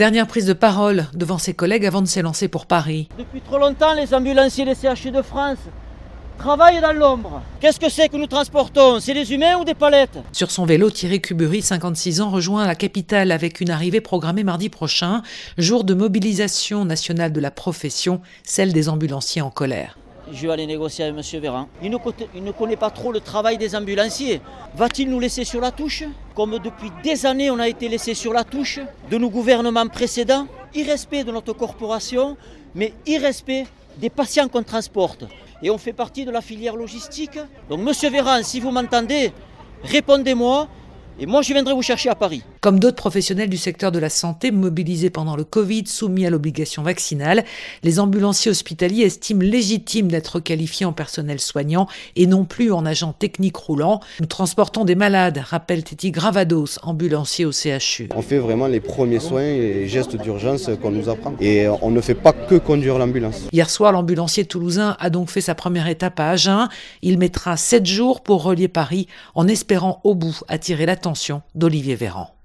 Dernière prise de parole devant ses collègues avant de s'élancer pour Paris. Depuis trop longtemps, les ambulanciers des CHU de France travaillent dans l'ombre. Qu'est-ce que c'est que nous transportons? C'est des humains ou des palettes? Sur son vélo, Thierry Cubury, 56 ans, rejoint la capitale avec une arrivée programmée mardi prochain, jour de mobilisation nationale de la profession, celle des ambulanciers en colère. Je vais aller négocier avec M. Véran. Il ne connaît pas trop le travail des ambulanciers. Va-t-il nous laisser sur la touche? Comme depuis des années on a été laissé sur la touche de nos gouvernements précédents. Irrespect de notre corporation, mais irrespect des patients qu'on transporte. Et on fait partie de la filière logistique. Donc M. Véran, si vous m'entendez, répondez-moi. Et moi, je viendrai vous chercher à Paris. Comme d'autres professionnels du secteur de la santé mobilisés pendant le Covid, soumis à l'obligation vaccinale, les ambulanciers hospitaliers estiment légitime d'être qualifiés en personnel soignant et non plus en agent technique roulant. Nous transportons des malades, rappelle Titi Gravados, ambulancier au CHU. On fait vraiment les premiers soins et les gestes d'urgence qu'on nous apprend. Et on ne fait pas que conduire l'ambulance. Hier soir, l'ambulancier toulousain a donc fait sa première étape à Agen. Il mettra 7 jours pour relier Paris en espérant au bout attirer l'attention d'Olivier Véran.